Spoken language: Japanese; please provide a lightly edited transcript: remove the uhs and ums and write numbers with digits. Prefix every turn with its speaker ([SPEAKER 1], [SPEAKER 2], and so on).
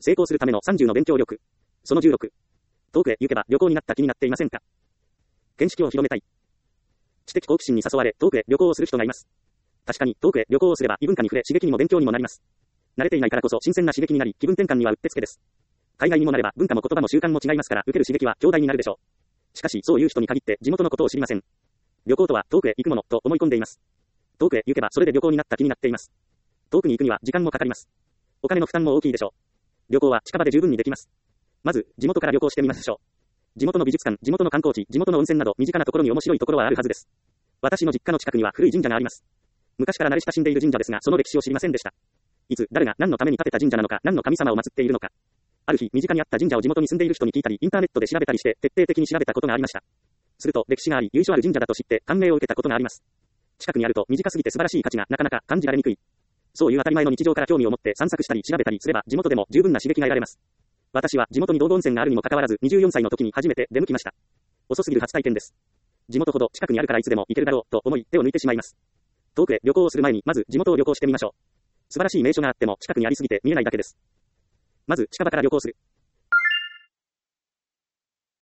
[SPEAKER 1] 成功するための30の勉強力。その16。遠くへ行けば旅行になった気になっていませんか？見識を広めたい。知的好奇心に誘われ遠くへ旅行をする人がいます。確かに遠くへ旅行をすれば異文化に触れ刺激にも勉強にもなります。慣れていないからこそ新鮮な刺激になり気分転換にはうってつけです。海外にもなれば文化も言葉も習慣も違いますから受ける刺激は強大になるでしょう。しかしそういう人に限って地元のことを知りません。旅行とは遠くへ行くものと思い込んでいます。遠くへ行けばそれで旅行になった気になっています。遠くに行くには時間もかかります。お金の負担も大きいでしょう。旅行は近場で十分にできます。まず地元から旅行してみましょう。地元の美術館、地元の観光地、地元の温泉など身近なところに面白いところはあるはずです。私の実家の近くには古い神社があります。昔から慣れ親しんでいる神社ですがその歴史を知りませんでした。いつ誰が何のために建てた神社なのか、何の神様を祀っているのか。ある日身近にあった神社を地元に住んでいる人に聞いたりインターネットで調べたりして徹底的に調べたことがありました。すると歴史があり由緒ある神社だと知って感銘を受けたことがあります。近くにあると短すぎて素晴らしい価値がなかなか感じられにくい。そういう当たり前の日常から興味を持って散策したり調べたりすれば地元でも十分な刺激が得られます。私は地元に道後温泉があるにもかかわらず24歳の時に初めて出向きました。遅すぎる初体験です。地元ほど近くにあるからいつでも行けるだろうと思い手を抜いてしまいます。遠くへ旅行をする前にまず地元を旅行してみましょう。素晴らしい名所があっても近くにありすぎて見えないだけです。まず近場から旅行する。